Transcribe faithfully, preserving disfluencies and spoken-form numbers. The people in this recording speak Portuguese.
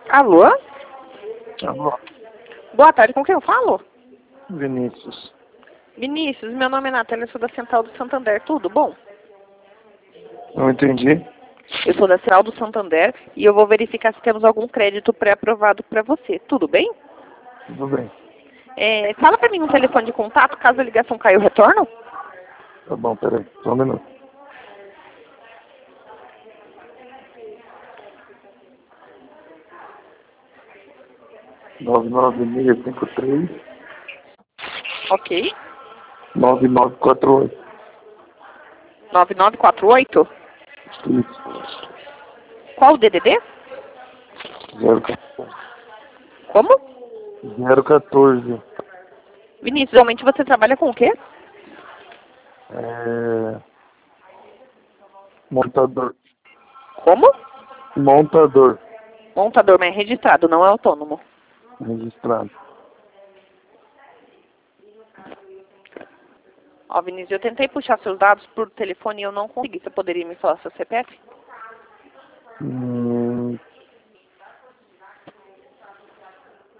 Alô? Alô, Boa tarde, com quem eu falo? Vinícius. Vinícius, meu nome é Natália, eu sou da Central do Santander, tudo bom? Não entendi. Eu sou da Central do Santander e eu vou verificar se temos algum crédito pré-aprovado para você, tudo bem? Tudo bem. É, fala para mim um telefone de contato, caso a ligação caia eu retorno. Tá bom, peraí, só um minuto. nove nove seis cinco três Ok. nove nove quatro oito. nove nove quatro oito? Isso. Qual o D D D? zero quatorze. Como? zero quatorze. Vinícius, realmente você trabalha com o quê? É... Montador. Como? Montador. Montador, mas é registrado, não é autônomo. Registrado. Ó, Vinícius, eu tentei puxar seus dados por telefone e eu não consegui. Você poderia me falar seu C P F? Hum,